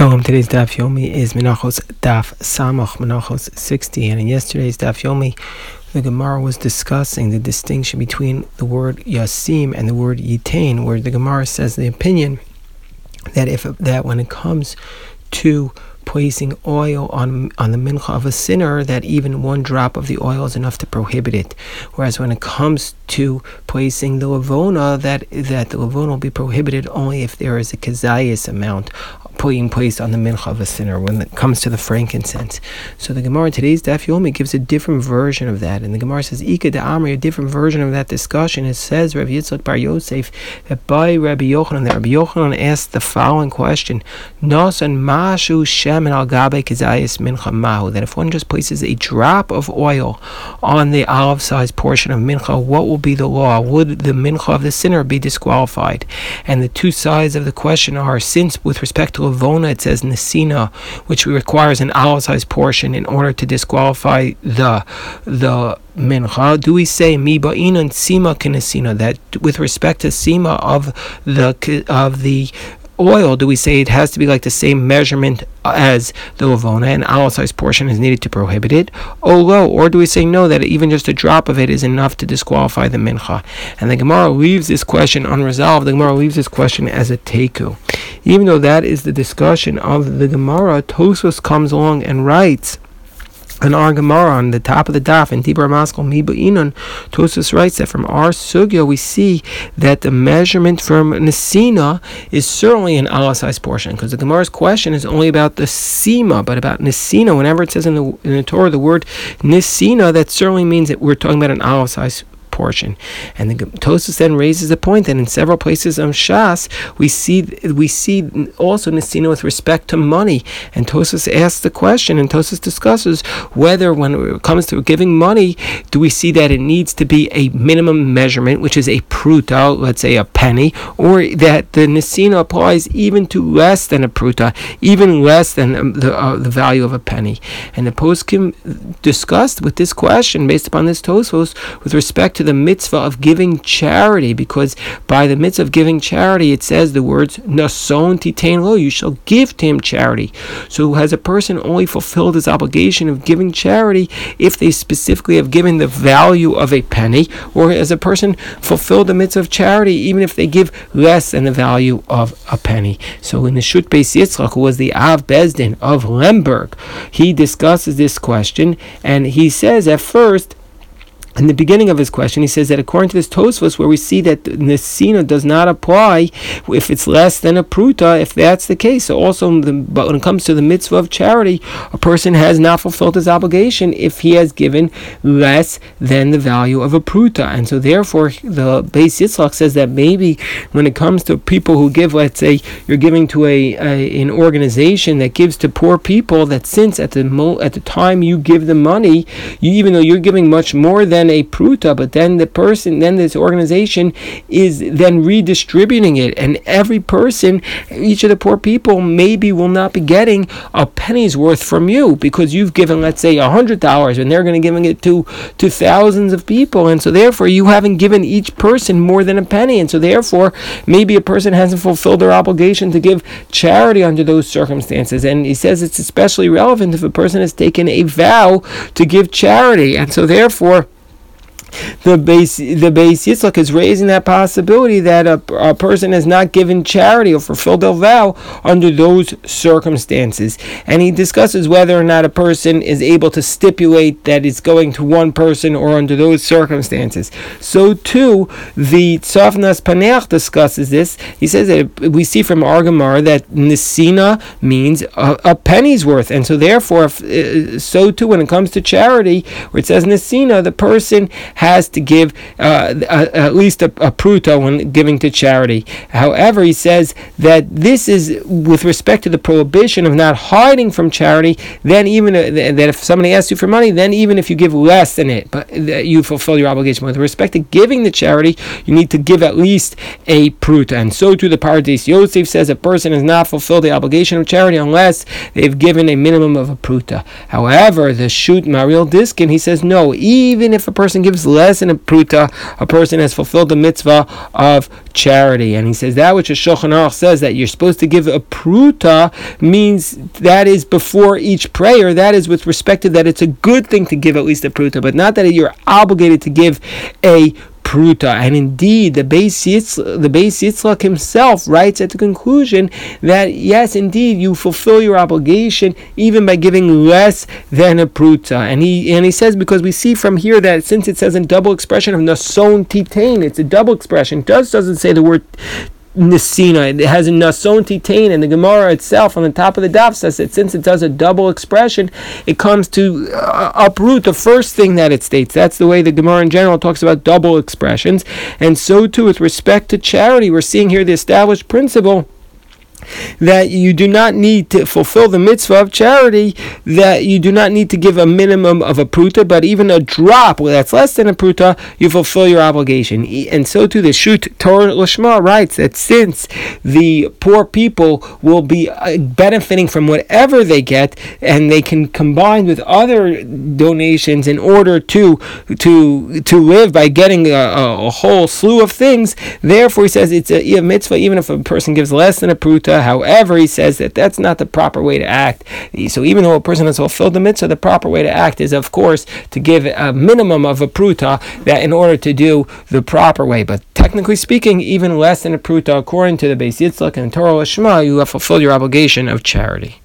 Shalom. Today's Daf Yomi is Menachos Daf Samach, Menachos 60. And in yesterday's Daf Yomi, the Gemara was discussing the distinction between the word Yasim and the word Yitain, where the Gemara says the opinion that when it comes to placing oil on the mincha of a sinner, that even one drop of the oil is enough to prohibit it. Whereas when it comes to placing the lavona, that the lavona will be prohibited only if there is a kazayas amount being placed on the mincha of a sinner when it comes to the frankincense. So the Gemara in today's Daf Yomi gives a different version of that, and the Gemara says Ika de Amri, a different version of that discussion. It says Rabbi Yitzchak Bar Yosef that by Rabbi Yochanan, asked the following question: Nasan mashu shemen al gabe kazayas mincha mahu, that if one just places a drop of oil on the olive-sized portion of mincha, what will be the law? Would the mincha of the sinner be disqualified? And the two sides of the question are, since with respect to lavona it says nesina, which requires an olive-sized portion in order to disqualify the mincha, do we say mi ba'inan sima kinesina, that with respect to sima of the oil, do we say it has to be like the same measurement as the lavona, and olive-sized portion is needed to prohibit it? Or do we say no, that even just a drop of it is enough to disqualify the mincha? And the Gemara leaves this question unresolved. The Gemara leaves this question as a teku. Even though that is the discussion of the Gemara, Tosfos comes along and writes in our Gemara on the top of the daf in Dibur Maskal Miba Inon. Tosfos writes that from our sugya we see that the measurement from nesina is certainly an olive-sized portion, because the Gemara's question is only about the sima, but about nesina. Whenever it says in the Torah the word nesina, that certainly means that we're talking about an olive-sized portion. And the Tosfos then raises the point that in several places on Shas we see also nesina with respect to money. And Tosfos asks the question, and Tosfos discusses whether when it comes to giving money, do we see that it needs to be a minimum measurement, which is a pruta, let's say a penny, or that the nesina applies even to less than a pruta, even less than the value of a penny. And the poskim discussed with this question based upon this Tosfos with respect to the mitzvah of giving charity, because by the mitzvah of giving charity it says the words nason titain lo, you shall give to him charity. So has a person only fulfilled his obligation of giving charity if they specifically have given the value of a penny, or has a person fulfilled the mitzvah of charity even if they give less than the value of a penny? So in the Shut Beis Yitzchak, who was the Av Bezdin of Lemberg, he discusses this question, and he says at first, in the beginning of his question, he says that according to this Tosfos, where we see that nesina does not apply if it's less than a pruta, if that's the case. So also, but when it comes to the mitzvah of charity, a person has not fulfilled his obligation if he has given less than the value of a pruta. And so therefore, the Beis Yitzchak says that maybe when it comes to people who give, let's say you're giving to an organization that gives to poor people, that since at the time you give the money, even though you're giving much more than a pruta, but then this organization is then redistributing it, and every person, each of the poor people maybe will not be getting a penny's worth from you, because you've given, let's say, $100 and they're going to giving it to thousands of people, and so therefore you haven't given each person more than a penny, and so therefore maybe a person hasn't fulfilled their obligation to give charity under those circumstances. And he says it's especially relevant if a person has taken a vow to give charity, and so therefore the Beis Yitzchak is raising that possibility that a person has not given charity or fulfilled their vow under those circumstances. And he discusses whether or not a person is able to stipulate that it's going to one person or under those circumstances. So too, the Tzafnas Paneach discusses this. He says that we see from our Gemara that nesina means a penny's worth, and so therefore, so too when it comes to charity, where it says nesina, the person has to give at least a pruta when giving to charity. However, he says that this is with respect to the prohibition of not hiding from charity. Then even that if somebody asks you for money, then even if you give less than it, but you fulfill your obligation. With respect to giving the charity, you need to give at least a pruta. And so too the Pardes Yosef says a person has not fulfilled the obligation of charity unless they've given a minimum of a pruta. However, the Shut Mariel Diskin, he says no, even if a person gives less than a pruta, a person has fulfilled the mitzvah of charity. And he says that which a Shulchan Aruch says that you're supposed to give a pruta means that is before each prayer. That is with respect to that it's a good thing to give at least a pruta, but not that you're obligated to give a pruta. And indeed, the Beis Yitzchak himself writes at the conclusion that yes, indeed, you fulfill your obligation even by giving less than a pruta. And he says, because we see from here that since it says a double expression of nason titain, it's a double expression. It doesn't say the word Nesina. It has a nason titain, and the Gemara itself on the top of the daf says that since it does a double expression, it comes to uproot the first thing that it states. That's the way the Gemara in general talks about double expressions. And so too with respect to charity, we're seeing here the established principle that you do not need to fulfill the mitzvah of charity, that you do not need to give a minimum of a pruta, but even a drop, that's less than a pruta, you fulfill your obligation. And so too the Shut Torah Lishma writes that since the poor people will be benefiting from whatever they get, and they can combine with other donations in order to live by getting a whole slew of things, therefore he says it's a mitzvah even if a person gives less than a pruta. However, he says that that's not the proper way to act. So even though a person has fulfilled the mitzvah, the proper way to act is, of course, to give a minimum of a pruta that in order to do the proper way. But technically speaking, even less than a pruta, according to the Beis Yitzchak and Torah Lishma, you have fulfilled your obligation of charity.